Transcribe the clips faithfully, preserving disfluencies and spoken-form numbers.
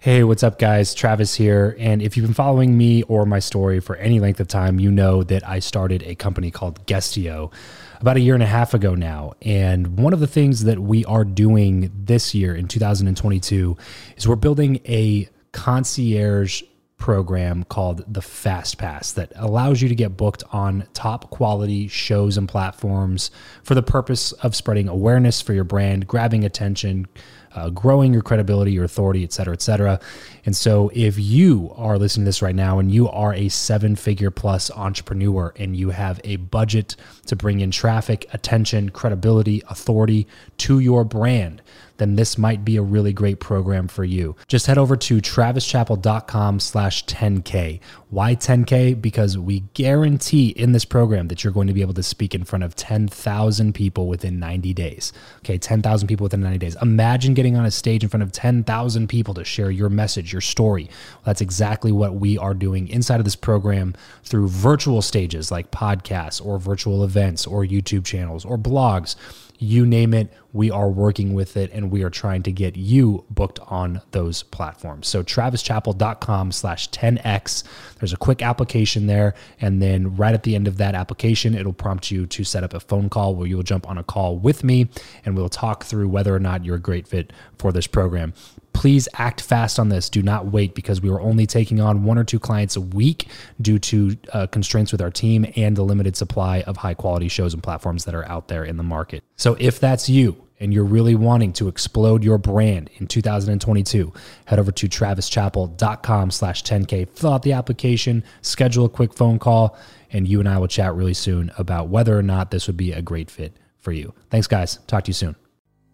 Hey, what's up, guys? Travis here. And if you've been following me or my story for any length of time, you know that I started a company called Guestio about a year and a half ago now. And one of the things that we are doing this year in two thousand twenty-two is we're building a concierge program called the Fast Pass that allows you to get booked on top quality shows and platforms for the purpose of spreading awareness for your brand, grabbing attention, Uh, growing your credibility, your authority, et cetera, et cetera. And so if you are listening to this right now and you are a seven figure plus entrepreneur and you have a budget to bring in traffic, attention, credibility, authority to your brand, then this might be a really great program for you. Just head over to travischappell.com slash 10K. Why ten K? Because we guarantee in this program that you're going to be able to speak in front of ten thousand people within ninety days. Okay, ten thousand people within ninety days. Imagine getting on a stage in front of ten thousand people to share your message, your story. Well, that's exactly what we are doing inside of this program through virtual stages like podcasts or virtual events or YouTube channels or blogs. You name it, we are working with it, and we are trying to get you booked on those platforms. So travischappell.com slash 10X. There's a quick application there, and then right at the end of that application, it'll prompt you to set up a phone call where you'll jump on a call with me, and we'll talk through whether or not you're a great fit for this program. Please act fast on this. Do not wait, because we are only taking on one or two clients a week due to uh, constraints with our team and the limited supply of high quality shows and platforms that are out there in the market. So if that's you and you're really wanting to explode your brand in two thousand twenty-two, head over to travischappell.com slash 10K, fill out the application, schedule a quick phone call, and you and I will chat really soon about whether or not this would be a great fit for you. Thanks, guys. Talk to you soon.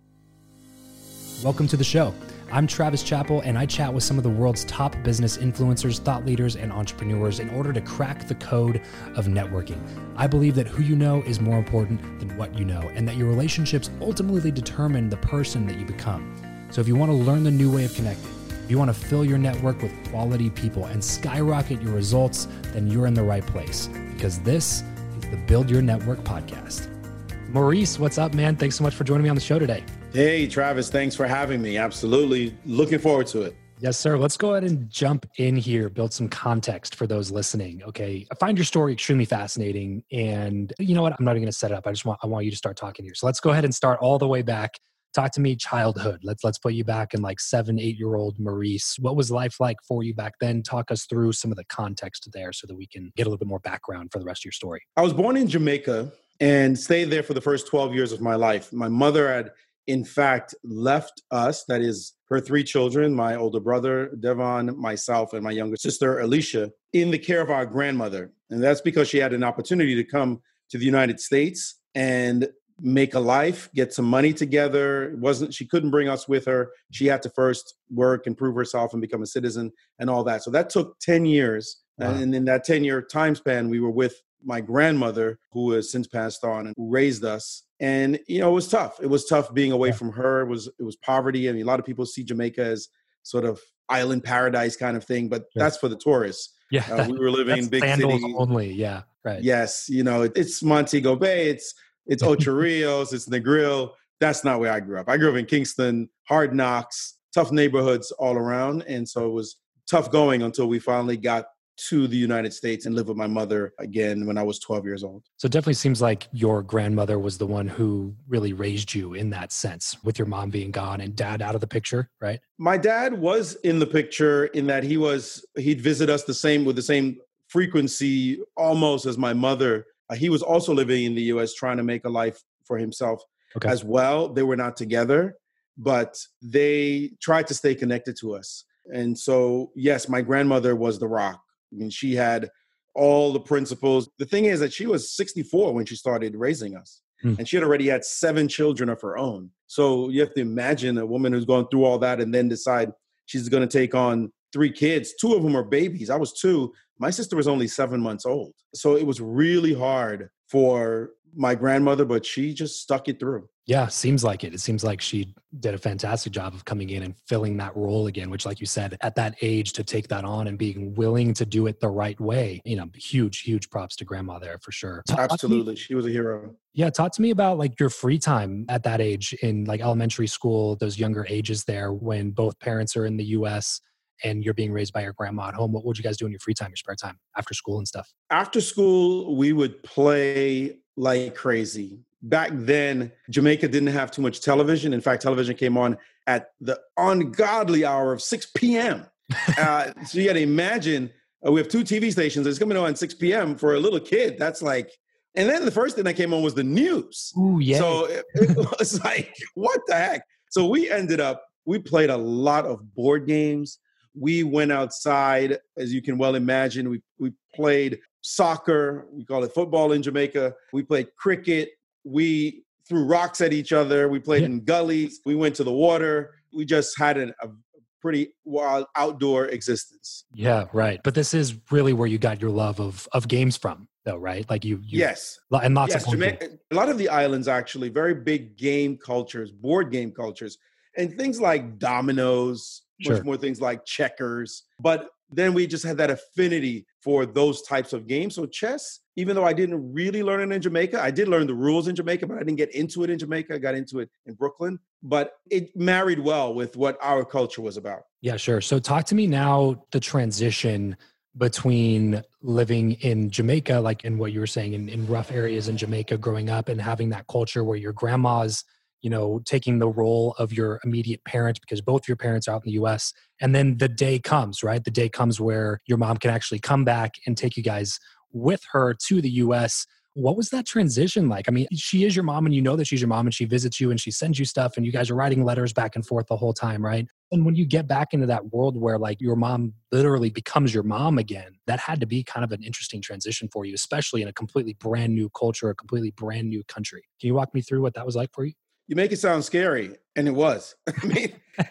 Welcome to the show. I'm Travis Chappell, and I chat with some of the world's top business influencers, thought leaders, and entrepreneurs in order to crack the code of networking. I believe that who you know is more important than what you know, and that your relationships ultimately determine the person that you become. So if you want to learn the new way of connecting, if you want to fill your network with quality people and skyrocket your results, then you're in the right place, because this is the Build Your Network podcast. Maurice, what's up, man? Thanks so much for joining me on the show today. Hey, Travis, thanks for having me. Absolutely. Looking forward to it. Yes, sir. Let's go ahead and jump in here, build some context for those listening. Okay. I find your story extremely fascinating. And you know what? I'm not even going to set it up. I just want, I want you to start talking here. So let's go ahead and start all the way back. Talk to me childhood. Let's, let's put you back in like seven, eight year old Maurice. What was life like for you back then? Talk us through some of the context there so that we can get a little bit more background for the rest of your story. I was born in Jamaica and stayed there for the first twelve years of my life. My mother had, in fact, left us, that is her three children, my older brother, Devon, myself, and my younger sister, Alicia, in the care of our grandmother. And that's because she had an opportunity to come to the United States and make a life, get some money together. It wasn't, she couldn't bring us with her. She had to first work and prove herself and become a citizen and all that. So that took ten years. Wow. And in that ten year time span, we were with my grandmother, who has since passed on and who raised us. And, you know, it was tough. It was tough being away yeah. from her. It was, it was poverty. I mean, a lot of people see Jamaica as sort of island paradise kind of thing, but yeah. that's for the tourists. Yeah. Uh, we were living in big cities. Only. Yeah. Right. Yes. You know, it, it's Montego Bay. It's, it's Ocho Rios. It's Negril. That's not where I grew up. I grew up in Kingston, hard knocks, tough neighborhoods all around. And so it was tough going until we finally got to the United States and live with my mother again when I was twelve years old. So it definitely seems like your grandmother was the one who really raised you in that sense, with your mom being gone and dad out of the picture, right? My dad was in the picture in that he was, he'd visit us the same with the same frequency almost as my mother. Uh, he was also living in the U S trying to make a life for himself okay. as well. They were not together, but they tried to stay connected to us. And so, yes, my grandmother was the rock. I mean, she had all the principles. The thing is that she was sixty-four when she started raising us. Hmm. And she had already had seven children of her own. So you have to imagine a woman who's gone through all that and then decide she's going to take on three kids. Two of them are babies. I was two. My sister was only seven months old. So it was really hard for my grandmother, but she just stuck it through. Yeah, seems like it. It seems like she did a fantastic job of coming in and filling that role again, which, like you said, at that age to take that on and being willing to do it the right way, you know, huge, huge props to grandma there for sure. Talk Absolutely. Me, she was a hero. Yeah. Talk to me about like your free time at that age in like elementary school, those younger ages there when both parents are in the U S and you're being raised by your grandma at home, what would you guys do in your free time, your spare time, after school and stuff? After school, we would play like crazy. Back then, Jamaica didn't have too much television. In fact, television came on at the ungodly hour of six p.m. uh, so you got to imagine, uh, we have two T V stations. It's coming on at six p.m. for a little kid. That's like, and then the first thing that came on was the news. Ooh, yeah. So it, it was like, what the heck? So we ended up, we played a lot of board games. We went outside, as you can well imagine. We we played soccer. We call it football in Jamaica. We played cricket. We threw rocks at each other. We played yeah. in gullies. We went to the water. We just had an, a pretty wild outdoor existence. Yeah, right. But this is really where you got your love of of games from, though, right? Like you, you yes, and lots yes, of Jamaica, a lot of the islands actually very big game cultures, board game cultures, and things like dominoes. Sure. Much more things like checkers. But then we just had that affinity for those types of games. So chess, even though I didn't really learn it in Jamaica, I did learn the rules in Jamaica, but I didn't get into it in Jamaica. I got into it in Brooklyn. But it married well with what our culture was about. Yeah, sure. So talk to me now, the transition between living in Jamaica, like in what you were saying, in, in rough areas in Jamaica growing up, and having that culture where your grandma's, you know, taking the role of your immediate parent because both your parents are out in the U S. And then the day comes, right? The day comes where your mom can actually come back and take you guys with her to the U S. What was that transition like? I mean, she is your mom and you know that she's your mom and she visits you and she sends you stuff and you guys are writing letters back and forth the whole time, right? And when you get back into that world where like your mom literally becomes your mom again, that had to be kind of an interesting transition for you, especially in a completely brand new culture, a completely brand new country. Can you walk me through what that was like for you? You make it sound scary, and it was. I mean,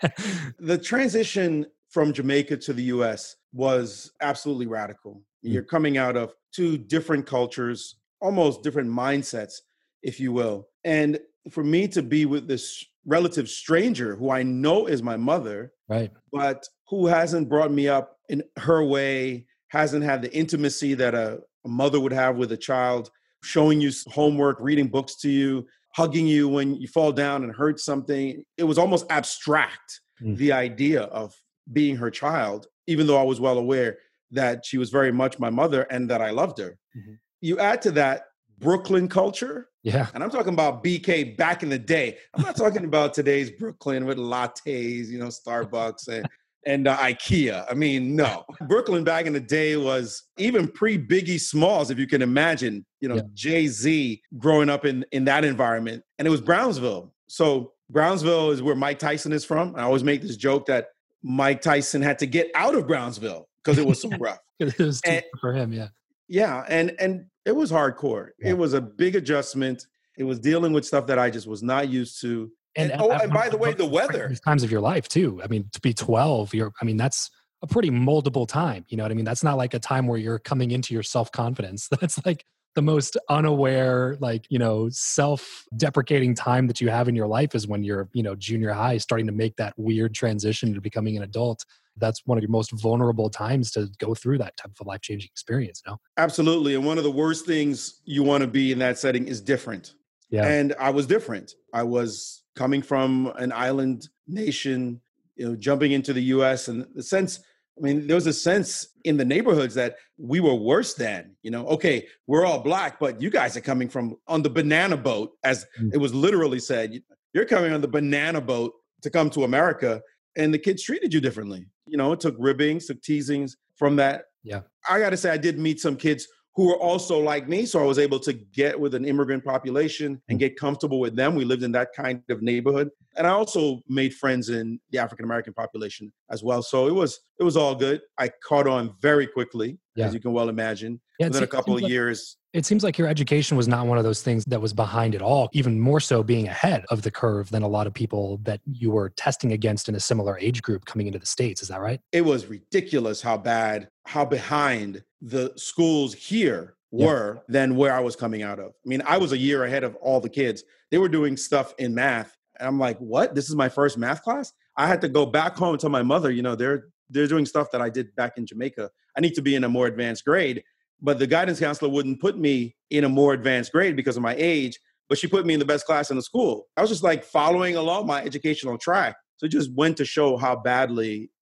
the transition from Jamaica to the U S was absolutely radical. Mm. You're coming out of two different cultures, almost different mindsets, if you will. And for me to be with this relative stranger who I know is my mother, right, but who hasn't brought me up in her way, hasn't had the intimacy that a, a mother would have with a child, showing you homework, reading books to you, hugging you when you fall down and hurt something. It was almost abstract, mm. the idea of being her child, even though I was well aware that she was very much my mother and that I loved her. Mm-hmm. You add to that Brooklyn culture. Yeah. And I'm talking about B K back in the day. I'm not talking about today's Brooklyn with lattes, you know, Starbucks and, and uh, IKEA. I mean, no. Brooklyn back in the day was even pre-Biggie Smalls, if you can imagine, you know, yeah. Jay-Z growing up in, in that environment. And it was Brownsville. So Brownsville is where Mike Tyson is from. I always make this joke that Mike Tyson had to get out of Brownsville because it was so rough. It was too and, for him, yeah. Yeah, and and it was hardcore. Yeah. It was a big adjustment. It was dealing with stuff that I just was not used to. And, and oh, and by the way, the weather. Times of your life too. I mean, to be twelve, you're. I mean, that's a pretty moldable time. You know what I mean? That's not like a time where you're coming into your self-confidence. That's like the most unaware, like, you know, self-deprecating time that you have in your life is when you're, you know, junior high, starting to make that weird transition to becoming an adult. That's one of your most vulnerable times to go through that type of a life-changing experience, no? Absolutely. And one of the worst things you want to be in that setting is different. Yeah. And I was different. I was coming from an island nation, you know, jumping into the U S, and the sense, I mean, there was a sense in the neighborhoods that we were worse than, you know, okay, we're all Black, but you guys are coming from on the banana boat, as mm. it was literally said. You're coming on the banana boat to come to America, and the kids treated you differently. You know, it took ribbings, took teasings from that. Yeah. I got to say, I did meet some kids who were also like me. So I was able to get with an immigrant population and get comfortable with them. We lived in that kind of neighborhood. And I also made friends in the African-American population as well. So it was it was all good. I caught on very quickly, yeah. as you can well imagine. Yeah, within a couple of like, years. It seems like your education was not one of those things that was behind it all, even more so being ahead of the curve than a lot of people that you were testing against in a similar age group coming into the States. Is that right? It was ridiculous how bad, how behind the schools here were yeah. than where I was coming out of. I mean, I was a year ahead of all the kids. They were doing stuff in math. And I'm like, what? This is my first math class? I had to go back home and tell my mother, you know, they're they're doing stuff that I did back in Jamaica. I need to be in a more advanced grade. But the guidance counselor wouldn't put me in a more advanced grade because of my age, but she put me in the best class in the school. I was just like following along my educational track. So it just went to show how badly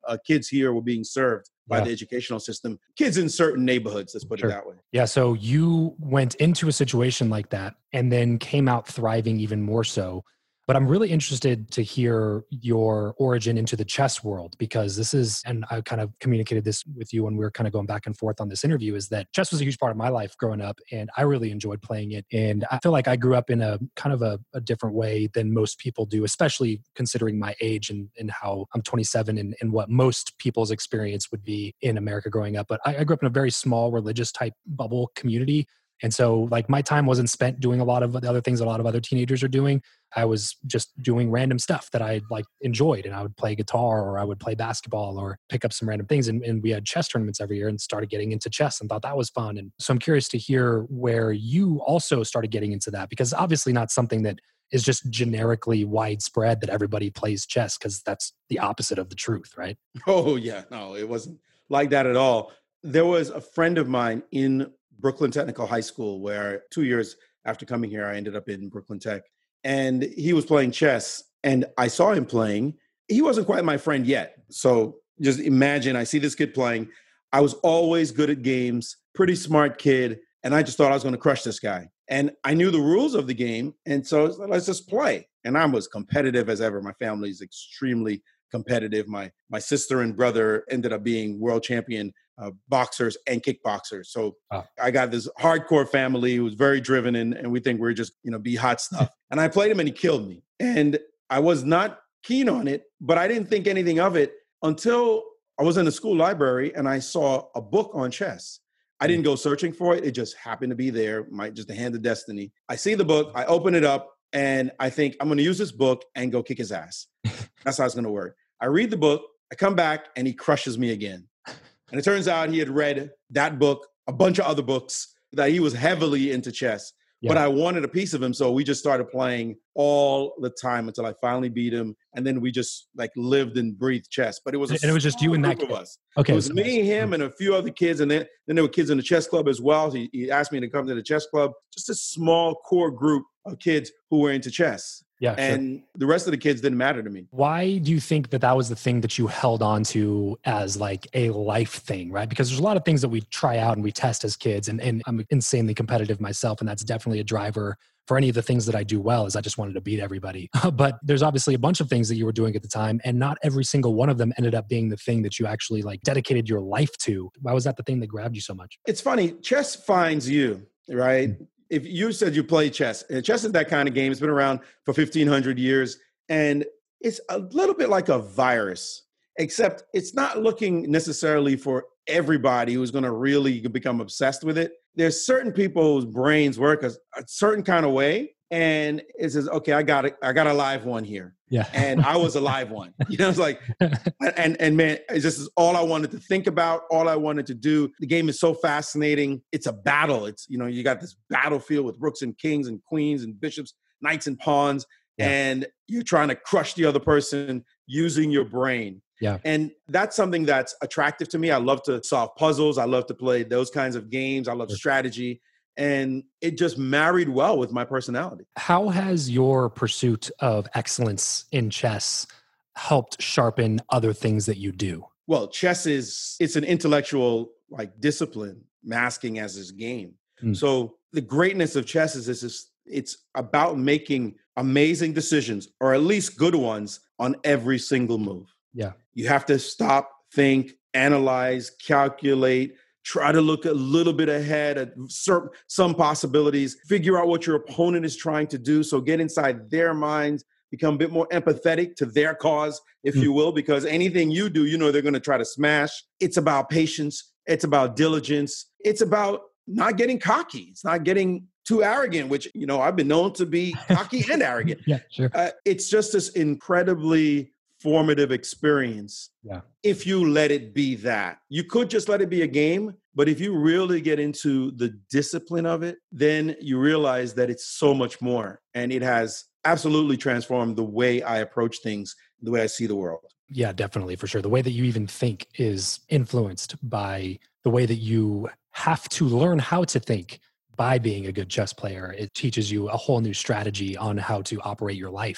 uh, kids here were being served by Yeah. the educational system. Kids in certain neighborhoods, let's put Sure. it that way. Yeah. So you went into a situation like that and then came out thriving even more so. But I'm really interested to hear your origin into the chess world, because this is, and I kind of communicated this with you when we were kind of going back and forth on this interview, is that chess was a huge part of my life growing up and I really enjoyed playing it. And I feel like I grew up in a kind of a, a different way than most people do, especially considering my age and, and how I'm twenty-seven and, and what most people's experience would be in America growing up. But I, I grew up in a very small religious type bubble community. And so like my time wasn't spent doing a lot of the other things a lot of other teenagers are doing. I was just doing random stuff that I like enjoyed, and I would play guitar or I would play basketball or pick up some random things. And, and we had chess tournaments every year and started getting into chess and thought that was fun. And so I'm curious to hear where you also started getting into that, because obviously not something that is just generically widespread that everybody plays chess, because that's the opposite of the truth, right? Oh, yeah. No, it wasn't like that at all. There was a friend of mine in Brooklyn Technical High School where two years after coming here, I ended up in Brooklyn Tech. And he was playing chess and I saw him playing. He wasn't quite my friend yet. So just imagine, I see this kid playing. I was always good at games, pretty smart kid. And I just thought I was going to crush this guy. And I knew the rules of the game. And so let's just play. And I was competitive as ever. My family is extremely competitive. My my sister and brother ended up being world champion uh, boxers and kickboxers. So Wow. I got this hardcore family who was very driven, and, and we think we're just, you know, be hot stuff. And I played him and he killed me. And I was not keen on it, but I didn't think anything of it until I was in the school library and I saw a book on chess. I didn't go searching for it. It just happened to be there, my, just the hand of destiny. I see the book, I open it up, and I think I'm going to use this book and go kick his ass. That's how it's going to work. I read the book, I come back, and he crushes me again. And it turns out he had read that book, a bunch of other books, that he was heavily into chess. Yeah. But I wanted a piece of him, so we just started playing all the time until I finally beat him. And then we just like lived and breathed chess. But it was a and it was just you and that group kid. Of us. Okay, it was so me, him, and a few other kids, and then then there were kids in the chess club as well. He, he asked me to come to the chess club. Just a small core group of kids who were into chess. Yeah, and sure. The rest of the kids didn't matter to me. Why do you think that that was the thing that you held on to as like a life thing, right? Because there's a lot of things that we try out and we test as kids, and, and I'm insanely competitive myself, and that's definitely a driver for any of the things that I do well, is I just wanted to beat everybody. But there's obviously a bunch of things that you were doing at the time, and not every single one of them ended up being the thing that you actually like dedicated your life to. Why was that the thing that grabbed you so much? It's funny. Chess finds you, right? Mm-hmm. If you said you play chess, chess is that kind of game. It's been around for fifteen hundred years, and it's a little bit like a virus, except it's not looking necessarily for everybody who's going to really become obsessed with it. There's certain people whose brains work a, a certain kind of way, and it says, okay, I got it. I got a live one here. Yeah. And I was a live one. You know, it's like, and, and man, it's just all I wanted to think about, all I wanted to do. The game is so fascinating. It's a battle. It's, you know, you got this battlefield with rooks and kings and queens and bishops, knights and pawns, yeah. And you're trying to crush the other person using your brain. Yeah. And that's something that's attractive to me. I love to solve puzzles. I love to play those kinds of games. I love sure. strategy. And it just married well with my personality. How has your pursuit of excellence in chess helped sharpen other things that you do? Well, chess is, it's an intellectual like discipline masking as this game. Mm. So the greatness of chess is, is, is it's about making amazing decisions, or at least good ones, on every single move. Yeah. You have to stop, think, analyze, calculate, try to look a little bit ahead at certain, some possibilities, figure out what your opponent is trying to do. So get inside their minds, become a bit more empathetic to their cause, if mm. you will, because anything you do, you know, they're going to try to smash. It's about patience. It's about diligence. It's about not getting cocky. It's not getting too arrogant, which, you know, I've been known to be cocky and arrogant. Yeah, sure. Uh, it's just this incredibly formative experience. Yeah. If you let it be that. You could just let it be a game, but if you really get into the discipline of it, then you realize that it's so much more. And it has absolutely transformed the way I approach things, the way I see the world. Yeah, definitely, for sure. The way that you even think is influenced by the way that you have to learn how to think by being a good chess player. It teaches you a whole new strategy on how to operate your life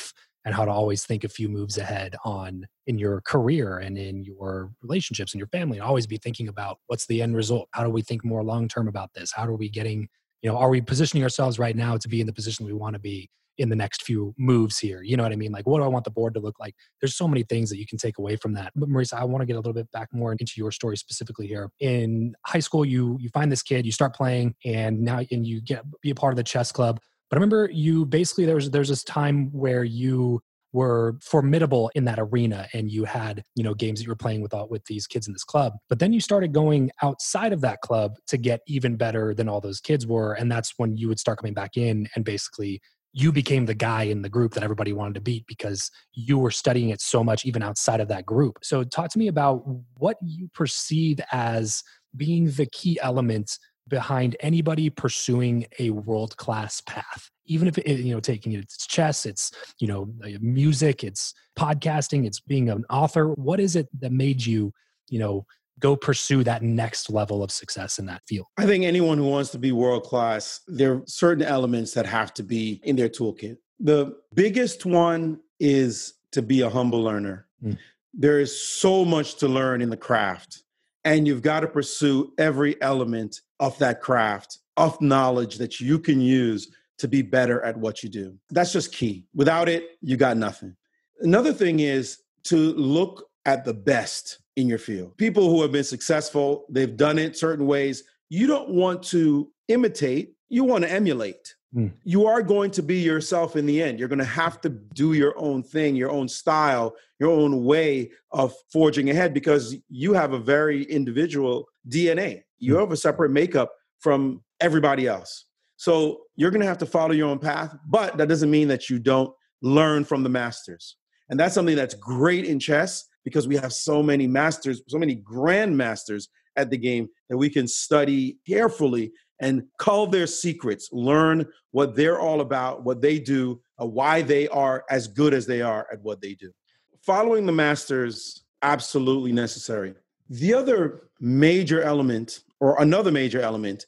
and how to always think a few moves ahead on in your career and in your relationships and your family, and always be thinking about what's the end result? How do we think more long-term about this? How are we getting, you know, are we positioning ourselves right now to be in the position we want to be in the next few moves here? You know what I mean? Like, what do I want the board to look like? There's so many things that you can take away from that. But Marisa, I want to get a little bit back more into your story specifically here. In high school, you you find this kid, you start playing, and now and you get be a part of the chess club. But I remember you basically there was there's this time where you were formidable in that arena, and you had, you know, games that you were playing with all, with these kids in this club. But then you started going outside of that club to get even better than all those kids were, and that's when you would start coming back in, and basically you became the guy in the group that everybody wanted to beat because you were studying it so much even outside of that group. So talk to me about what you perceive as being the key element behind anybody pursuing a world-class path. Even if it, you know, taking it, it's chess, it's, you know, music, it's podcasting, it's being an author. What is it that made you, you know, go pursue that next level of success in that field? I think anyone who wants to be world-class, there are certain elements that have to be in their toolkit. The biggest one is to be a humble learner. Mm. There is so much to learn in the craft, and you've got to pursue every element of that craft, of knowledge that you can use to be better at what you do. That's just key. Without it, you got nothing. Another thing is to look at the best in your field. People who have been successful, they've done it certain ways. You don't want to imitate, you want to emulate. Mm. You are going to be yourself in the end. You're going to have to do your own thing, your own style, your own way of forging ahead, because you have a very individual D N A. You mm. have a separate makeup from everybody else. So you're going to have to follow your own path, but that doesn't mean that you don't learn from the masters. And that's something that's great in chess, because we have so many masters, so many grandmasters at the game that we can study carefully and cull their secrets, learn what they're all about, what they do, uh, why they are as good as they are at what they do. Following the masters, absolutely necessary. The other major element, or another major element,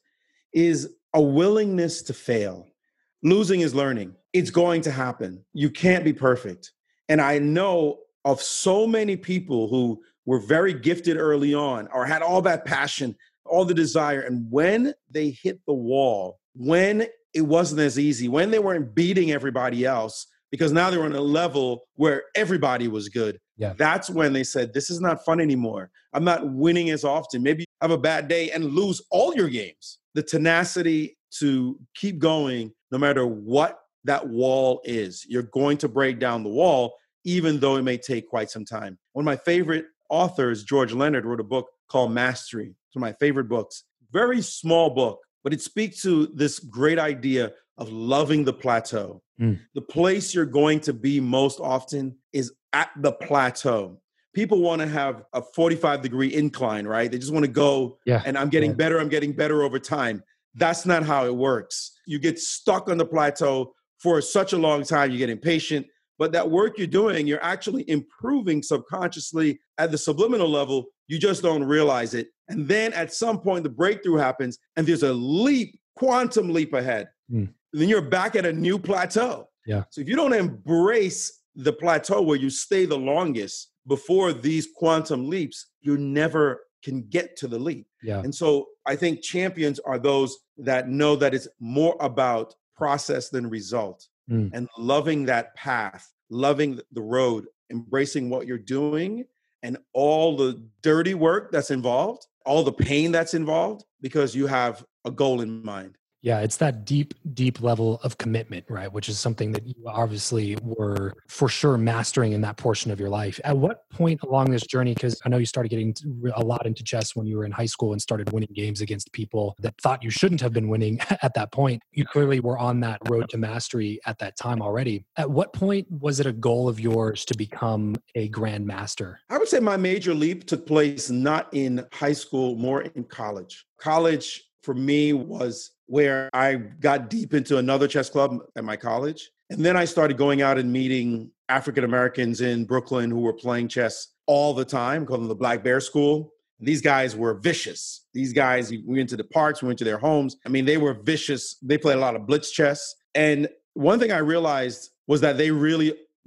is a willingness to fail. Losing is learning. It's going to happen. You can't be perfect. And I know of so many people who were very gifted early on, or had all that passion, all the desire. And when they hit the wall, when it wasn't as easy, when they weren't beating everybody else, because now they were on a level where everybody was good, yeah. That's when they said, this is not fun anymore. I'm not winning as often. Maybe you have a bad day and lose all your games. The tenacity to keep going, no matter what that wall is. You're going to break down the wall, even though it may take quite some time. One of my favorite authors, George Leonard, wrote a book called Mastery. It's one of my favorite books. Very small book, but it speaks to this great idea of loving the plateau. Mm. The place you're going to be most often is at the plateau. People want to have a forty-five degree incline, right? They just want to go, yeah. and I'm getting yeah. better, I'm getting better over time. That's not how it works. You get stuck on the plateau for such a long time, you get impatient. But that work you're doing, you're actually improving subconsciously at the subliminal level. You just don't realize it. And then at some point, the breakthrough happens, and there's a leap, quantum leap ahead. Mm. And then you're back at a new plateau. Yeah. So if you don't embrace the plateau where you stay the longest before these quantum leaps, you never can get to the leap. Yeah. And so I think champions are those that know that it's more about process than result. Mm. And loving that path, loving the road, embracing what you're doing and all the dirty work that's involved, all the pain that's involved, because you have a goal in mind. Yeah, it's that deep, deep level of commitment, right? Which is something that you obviously were for sure mastering in that portion of your life. At what point along this journey, because I know you started getting a lot into chess when you were in high school and started winning games against people that thought you shouldn't have been winning at that point. You clearly were on that road to mastery at that time already. At what point was it a goal of yours to become a grandmaster? I would say my major leap took place not in high school, more in college. College for me was where I got deep into another chess club at my college. And then I started going out and meeting African Americans in Brooklyn who were playing chess all the time, called them the Black Bear School. These guys were vicious. These guys, we went to the parks, we went to their homes. I mean, they were vicious. They played a lot of blitz chess. And one thing I realized was that they really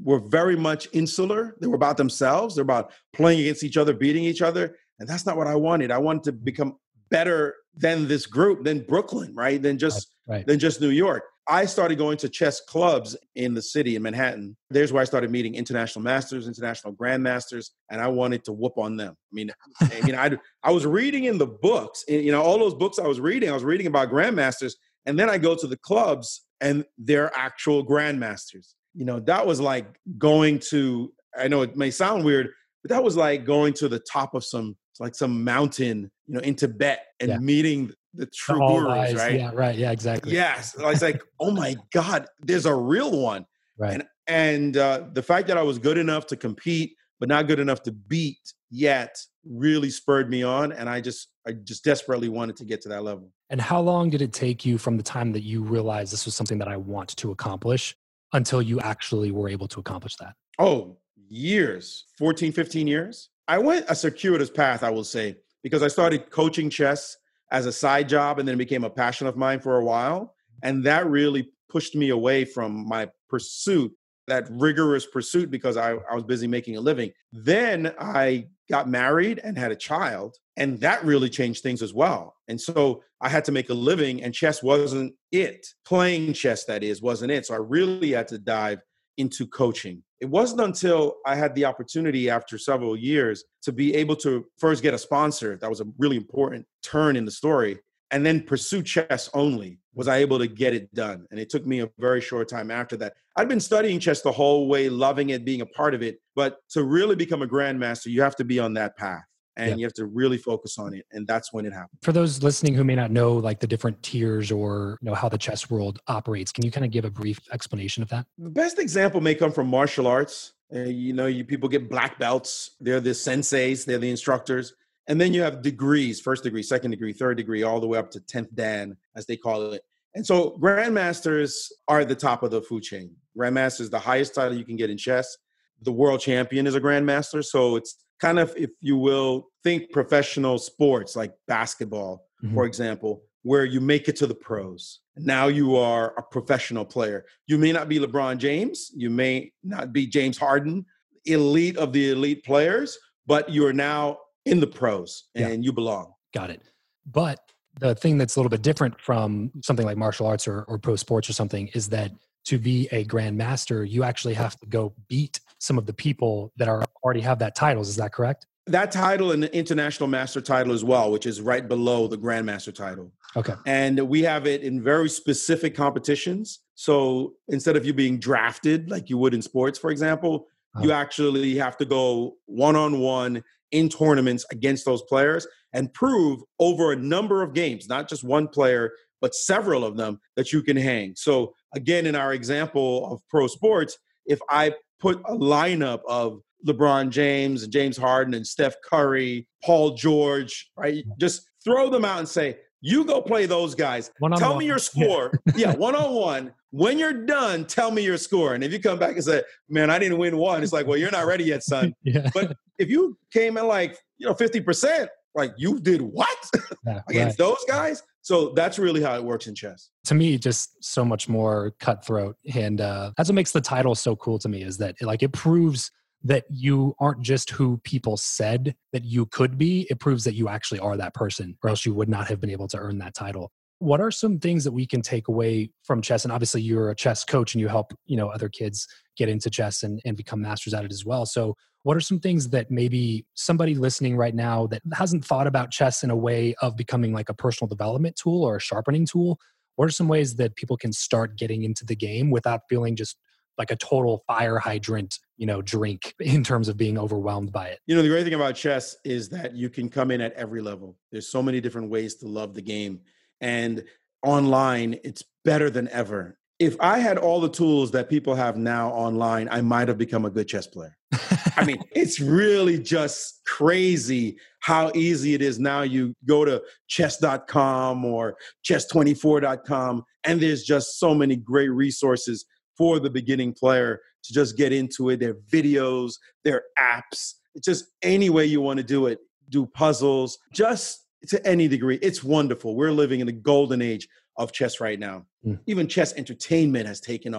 were very much insular. They were about themselves. They're about playing against each other, beating each other. And that's not what I wanted. I wanted to become better than this group, than Brooklyn, right? Than just, right, right. than just New York. I started going to chess clubs in the city, in Manhattan. There's where I started meeting international masters, international grandmasters, and I wanted to whoop on them. I mean, I mean, I, I was reading in the books, you know, all those books I was reading, I was reading about grandmasters, and then I go to the clubs and they're actual grandmasters. You know, that was like going to, I know it may sound weird, but that was like going to the top of some, like some mountain, you know, in Tibet and yeah. meeting the true the gurus, eyes. right? Yeah, right. Yeah, exactly. Yes. I was like, oh my God, there's a real one. Right. And, and uh, the fact that I was good enough to compete, but not good enough to beat yet really spurred me on. And I just, I just desperately wanted to get to that level. And how long did it take you from the time that you realized this was something that I want to accomplish until you actually were able to accomplish that? Oh, years, fourteen, fifteen years. I went a circuitous path, I will say, because I started coaching chess as a side job and then it became a passion of mine for a while. And that really pushed me away from my pursuit, that rigorous pursuit, because I, I was busy making a living. Then I got married and had a child, and that really changed things as well. And so I had to make a living, and chess wasn't it. Playing chess, that is, wasn't it. So I really had to dive into coaching. It wasn't until I had the opportunity after several years to be able to first get a sponsor. That was a really important turn in the story. And then pursue chess only was I able to get it done. And it took me a very short time after that. I'd been studying chess the whole way, loving it, being a part of it. But to really become a grandmaster, you have to be on that path. And yeah. you have to really focus on it. And that's when it happened. For those listening who may not know like the different tiers or you know how the chess world operates, can you kind of give a brief explanation of that? The best example may come from martial arts. Uh, you know, you people get black belts. They're the senseis. They're the instructors. And then you have degrees, first degree, second degree, third degree, all the way up to tenth Dan, as they call it. And so grandmasters are at the top of the food chain. Grandmaster is the highest title you can get in chess. The world champion is a grandmaster. So it's kind of, if you will, think professional sports like basketball, mm-hmm. for example, where you make it to the pros. Now you are a professional player. You may not be LeBron James. You may not be James Harden, elite of the elite players, but you're now in the pros and yeah. you belong. Got it. But the thing that's a little bit different from something like martial arts or, or pro sports or something is that to be a grandmaster, you actually have to go beat some of the people that are already have that titles. Is that correct? That title and the international master title as well, which is right below the grandmaster title. Okay. And we have it in very specific competitions. So instead of you being drafted like you would in sports, for example, oh. you actually have to go one-on-one in tournaments against those players and prove over a number of games, not just one player, but several of them, that you can hang. So again, in our example of pro sports, if I put a lineup of LeBron James and James Harden and Steph Curry, Paul George, right? Just throw them out and say, you go play those guys. One tell me your score. Yeah. yeah, one-on-one. When you're done, tell me your score. And if you come back and say, man, I didn't win one, it's like, well, you're not ready yet, son. yeah. But if you came in like, you know, fifty percent, like you did what yeah, against right. those guys? So that's really how it works in chess. To me, just so much more cutthroat. And uh, that's what makes the title so cool to me, is that it, like it proves that you aren't just who people said that you could be. It proves that you actually are that person, or else you would not have been able to earn that title. What are some things that we can take away from chess? And obviously you're a chess coach and you help, you know, other kids get into chess and, and become masters at it as well. So what are some things that maybe somebody listening right now that hasn't thought about chess in a way of becoming like a personal development tool or a sharpening tool? What are some ways that people can start getting into the game without feeling just like a total fire hydrant, you know, drink in terms of being overwhelmed by it? You know, the great thing about chess is that you can come in at every level. There's so many different ways to love the game. And online, it's better than ever. If I had all the tools that people have now online, I might have become a good chess player. I mean, it's really just crazy how easy it is now. You go to chess dot com or chess twenty-four dot com, and there's just so many great resources for the beginning player to just get into it. There are videos, there are apps. It's just any way you want to do it. Do puzzles, just to any degree. It's wonderful. We're living in the golden age of chess right now. Mm. Even chess entertainment has taken off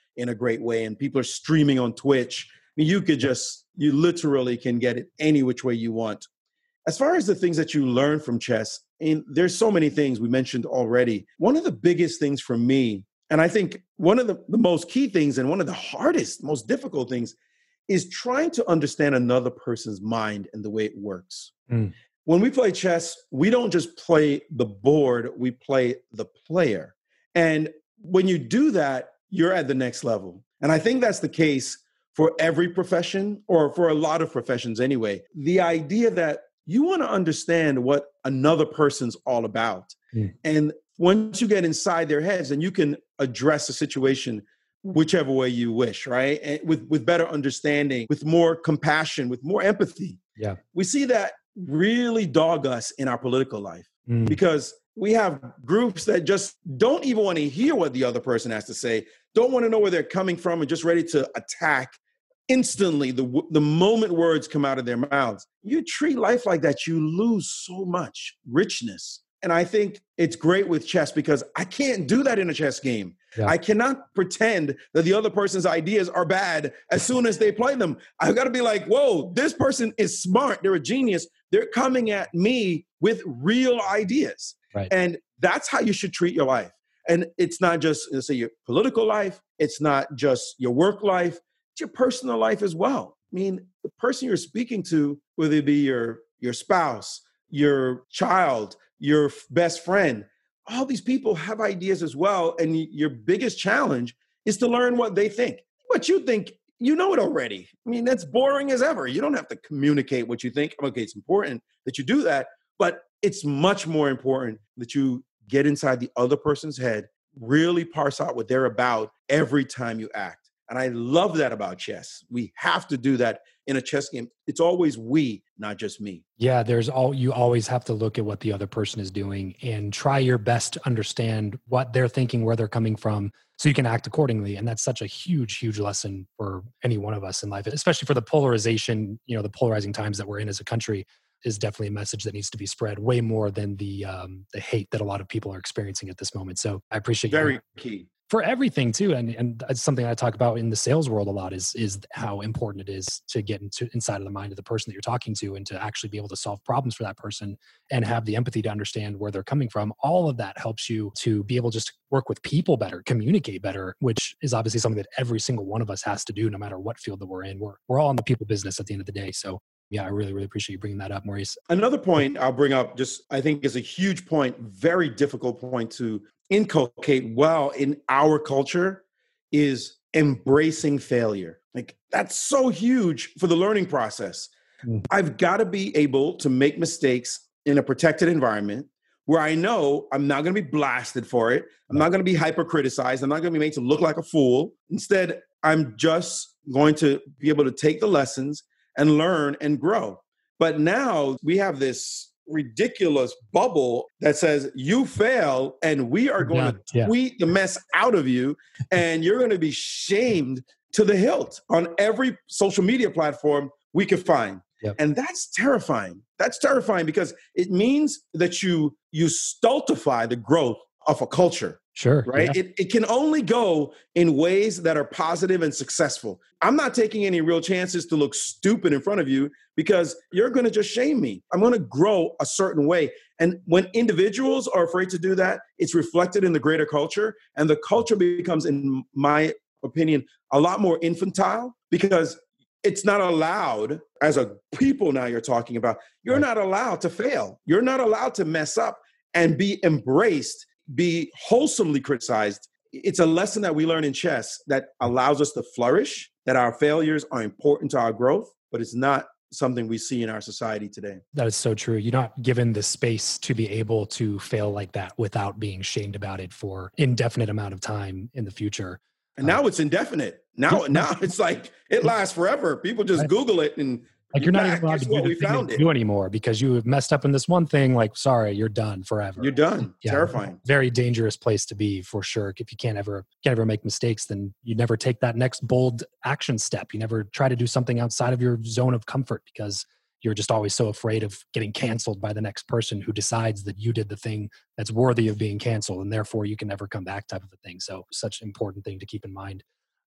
in a great way, and people are streaming on Twitch. I mean, you could just, you literally can get it any which way you want. As far as the things that you learn from chess, and there's so many things we mentioned already. One of the biggest things for me, and I think one of the, the most key things and one of the hardest, most difficult things is trying to understand another person's mind and the way it works. Mm. When we play chess, we don't just play the board, we play the player. And when you do that, you're at the next level. And I think that's the case for every profession, or for a lot of professions anyway. The idea that you want to understand what another person's all about. Mm. And once you get inside their heads, and you can address a situation whichever way you wish, right? And with, with better understanding, with more compassion, with more empathy. Yeah. We see that really dog us in our political life, mm. because we have groups that just don't even want to hear what the other person has to say, don't want to know where they're coming from, and just ready to attack instantly the, the moment words come out of their mouths. You treat life like that, you lose so much richness. And I think it's great with chess, because I can't do that in a chess game. Yeah. I cannot pretend that the other person's ideas are bad as soon as they play them. I've got to be like, whoa, this person is smart. They're a genius. They're coming at me with real ideas. Right. And that's how you should treat your life. And it's not just, let's say, your political life. It's not just your work life. It's your personal life as well. I mean, the person you're speaking to, whether it be your, your spouse, your child, your best friend, all these people have ideas as well. And your biggest challenge is to learn what they think. What you think, you know it already. I mean, that's boring as ever. You don't have to communicate what you think. Okay, it's important that you do that, but it's much more important that you get inside the other person's head, really parse out what they're about every time you act. And I love that about chess. We have to do that in a chess game. It's always we, not just me. Yeah, there's all, you always have to look at what the other person is doing and try your best to understand what they're thinking, where they're coming from, so you can act accordingly. And that's such a huge, huge lesson for any one of us in life, especially for the polarization, you know, the polarizing times that we're in as a country is definitely a message that needs to be spread way more than the um, the hate that a lot of people are experiencing at this moment. So I appreciate Very you. key. For everything too, and and it's something I talk about in the sales world a lot, is is how important it is to get into inside of the mind of the person that you're talking to, and to actually be able to solve problems for that person and have the empathy to understand where they're coming from. All of that helps you to be able to just work with people better, communicate better, which is obviously something that every single one of us has to do, no matter what field that we're in. We're we're all in the people business at the end of the day. So yeah, I really, really appreciate you bringing that up, Maurice. Another point I'll bring up, just I think is a huge point, very difficult point to inculcate well in our culture, is embracing failure. Like, that's so huge for the learning process. Mm. I've got to be able to make mistakes in a protected environment where I know I'm not going to be blasted for it. I'm not going to be hyper criticized. I'm not going to be made to look like a fool. Instead, I'm just going to be able to take the lessons and learn and grow. But now we have this ridiculous bubble that says you fail and we are going yeah, to tweet yeah. the mess out of you, and you're going to be shamed to the hilt on every social media platform we could find. Yep. And that's terrifying. That's terrifying because it means that you you stultify the growth of a culture. Sure. Right? Yeah. It, it can only go in ways that are positive and successful. I'm not taking any real chances to look stupid in front of you, because you're going to just shame me. I'm going to grow a certain way. And when individuals are afraid to do that, it's reflected in the greater culture. And the culture becomes, in my opinion, a lot more infantile, because it's not allowed, as a people now you're talking about, you're right. not allowed to fail. You're not allowed to mess up and be embraced, be wholesomely criticized. It's a lesson that we learn in chess that allows us to flourish, that our failures are important to our growth, but it's not something we see in our society today. That is so true. You're not given the space to be able to fail like that without being shamed about it for indefinite amount of time in the future. And now uh, it's indefinite. Now, now it's like it lasts forever. People just Google it and like you're not even allowed to do the thing that you do anymore because you have messed up in this one thing. Like, sorry, you're done forever. You're done. Yeah, terrifying. Very dangerous place to be for sure. If you can't ever can't ever make mistakes, then you never take that next bold action step. You never try to do something outside of your zone of comfort because you're just always so afraid of getting canceled by the next person who decides that you did the thing that's worthy of being canceled, and therefore you can never come back type of a thing. So such an important thing to keep in mind.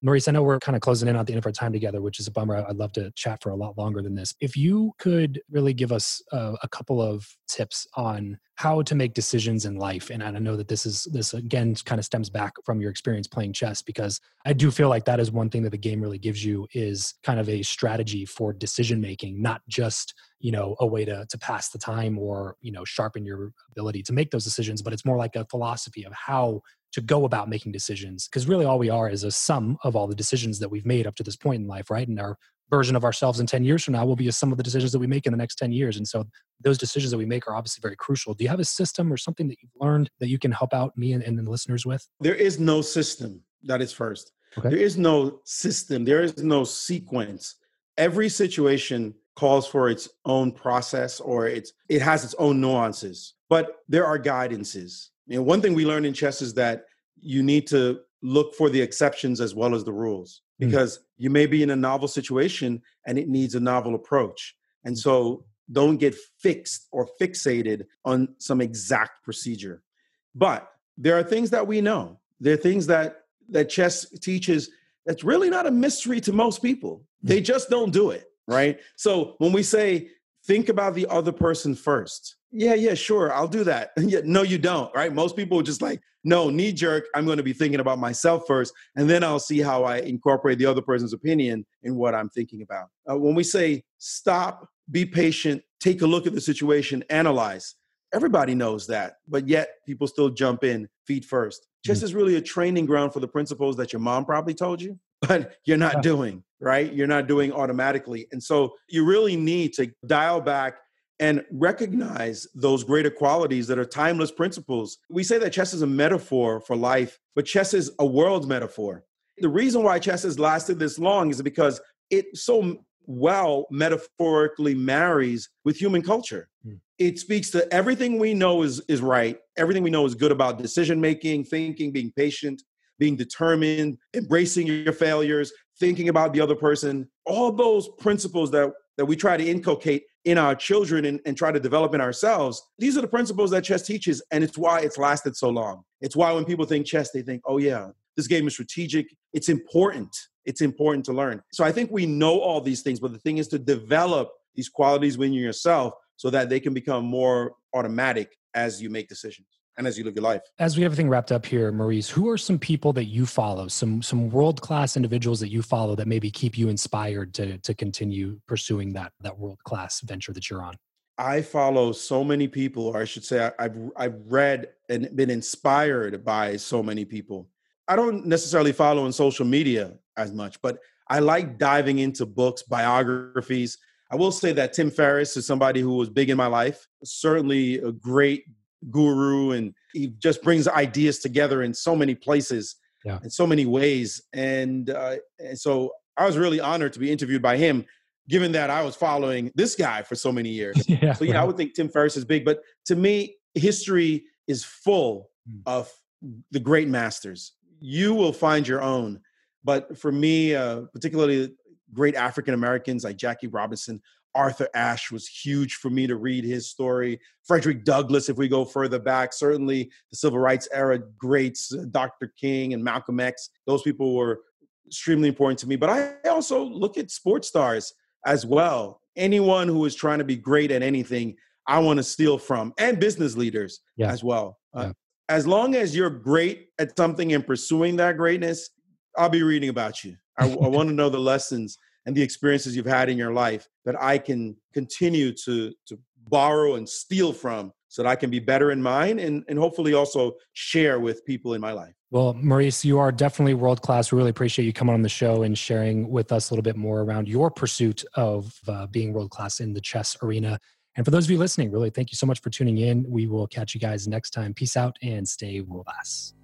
Maurice, I know we're kind of closing in on the end of our time together, which is a bummer. I'd love to chat for a lot longer than this. If you could really give us a, a couple of tips on how to make decisions in life. And I know that this is, this again, kind of stems back from your experience playing chess, because I do feel like that is one thing that the game really gives you, is kind of a strategy for decision-making, not just, you know, a way to, to pass the time or, you know, sharpen your ability to make those decisions, but it's more like a philosophy of how to go about making decisions. Because really all we are is a sum of all the decisions that we've made up to this point in life, right? And our version of ourselves in ten years from now will be a sum of the decisions that we make in the next ten years. And so those decisions that we make are obviously very crucial. Do you have a system or something that you've learned that you can help out me and, and the listeners with? There is no system. That is first. Okay. There is no system. There is no sequence. Every situation calls for its own process, or it's, it has its own nuances, but there are guidances. You know, one thing we learned in chess is that you need to look for the exceptions as well as the rules, because mm. you may be in a novel situation and it needs a novel approach. And so don't get fixed or fixated on some exact procedure. But there are things that we know. There are things that, that chess teaches that's really not a mystery to most people. Mm. They just don't do it, right? So when we say, think about the other person first. Yeah, yeah, sure, I'll do that. Yeah, no, you don't, right? Most people are just like, no, knee jerk, I'm going to be thinking about myself first, and then I'll see how I incorporate the other person's opinion in what I'm thinking about. Uh, when we say stop, be patient, take a look at the situation, analyze, everybody knows that, but yet people still jump in feet first. Chess mm-hmm. is really a training ground for the principles that your mom probably told you, but you're not yeah. doing, right? You're not doing automatically. And so you really need to dial back and recognize those greater qualities that are timeless principles. We say that chess is a metaphor for life, but chess is a world metaphor. The reason why chess has lasted this long is because it so well metaphorically marries with human culture. Mm. It speaks to everything we know is, is right, everything we know is good about decision-making, thinking, being patient, being determined, embracing your failures, thinking about the other person. All those principles that, that we try to inculcate in our children and, and try to develop in ourselves, these are the principles that chess teaches, and it's why it's lasted so long. It's why when people think chess, they think, oh yeah, this game is strategic. It's important. It's important to learn. So I think we know all these things, but the thing is to develop these qualities within yourself so that they can become more automatic as you make decisions and as you live your life. As we have everything wrapped up here, Maurice, who are some people that you follow, some some world-class individuals that you follow that maybe keep you inspired to, to continue pursuing that, that world-class venture that you're on? I follow so many people, or I should say I, I've, I've read and been inspired by so many people. I don't necessarily follow on social media as much, but I like diving into books, biographies. I will say that Tim Ferriss is somebody who was big in my life, certainly a great guru, and he just brings ideas together in so many places, yeah. in so many ways. And, uh, and so I was really honored to be interviewed by him, given that I was following this guy for so many years. yeah, so yeah, right. I would think Tim Ferriss is big, but to me, history is full mm. of the great masters. You will find your own. But for me, uh, particularly great African-Americans like Jackie Robinson, Arthur Ashe was huge for me to read his story. Frederick Douglass, if we go further back, certainly the civil rights era greats, uh, Doctor King and Malcolm X, those people were extremely important to me. But I also look at sports stars as well. Anyone who is trying to be great at anything, I want to steal from, and business leaders yeah. as well. Uh, yeah. As long as you're great at something and pursuing that greatness, I'll be reading about you. I, I want to know the lessons and the experiences you've had in your life that I can continue to, to borrow and steal from so that I can be better in mine and, and hopefully also share with people in my life. Well, Maurice, you are definitely world-class. We really appreciate you coming on the show and sharing with us a little bit more around your pursuit of uh, being world-class in the chess arena. And for those of you listening, really, thank you so much for tuning in. We will catch you guys next time. Peace out and stay world-class.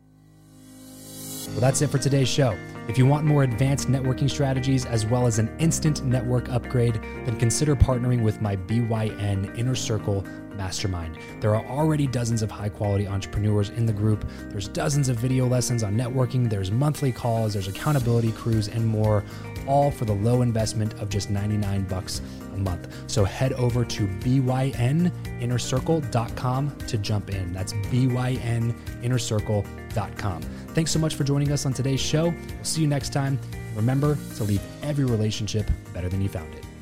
Well, that's it for today's show. If you want more advanced networking strategies as well as an instant network upgrade, then consider partnering with my B Y N Inner Circle Mastermind. There are already dozens of high-quality entrepreneurs in the group. There's dozens of video lessons on networking. There's monthly calls. There's accountability crews and more, all for the low investment of just ninety-nine bucks a month. So head over to b y n inner circle dot com to jump in. That's b y n inner circle dot com. Thanks so much for joining us on today's show. We'll see you next time. Remember to leave every relationship better than you found it.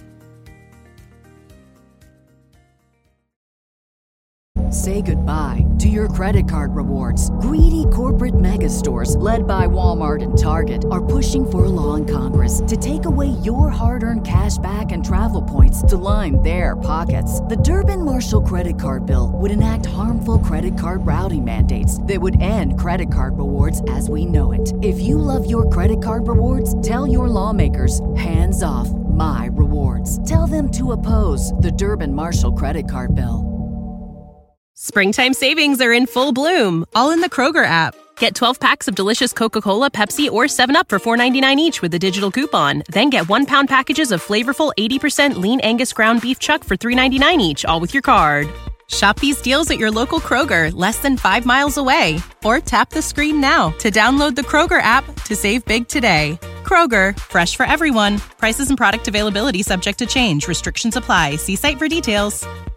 Say goodbye to your credit card rewards. Greedy corporate mega stores, led by Walmart and Target, are pushing for a law in Congress to take away your hard-earned cash back and travel points to line their pockets. The Durbin-Marshall credit card bill would enact harmful credit card routing mandates that would end credit card rewards as we know it. If you love your credit card rewards, tell your lawmakers, hands off my rewards. Tell them to oppose the Durbin-Marshall credit card bill. Springtime savings are in full bloom, all in the Kroger app. Get twelve packs of delicious Coca-Cola, Pepsi, or seven up for four ninety-nine each with a digital coupon. Then get one pound packages of flavorful eighty percent lean Angus ground beef chuck for three ninety-nine each, all with your card. Shop these deals at your local Kroger, less than five miles away. Or tap the screen now to download the Kroger app to save big today. Kroger, fresh for everyone. Prices and product availability subject to change. Restrictions apply. See site for details.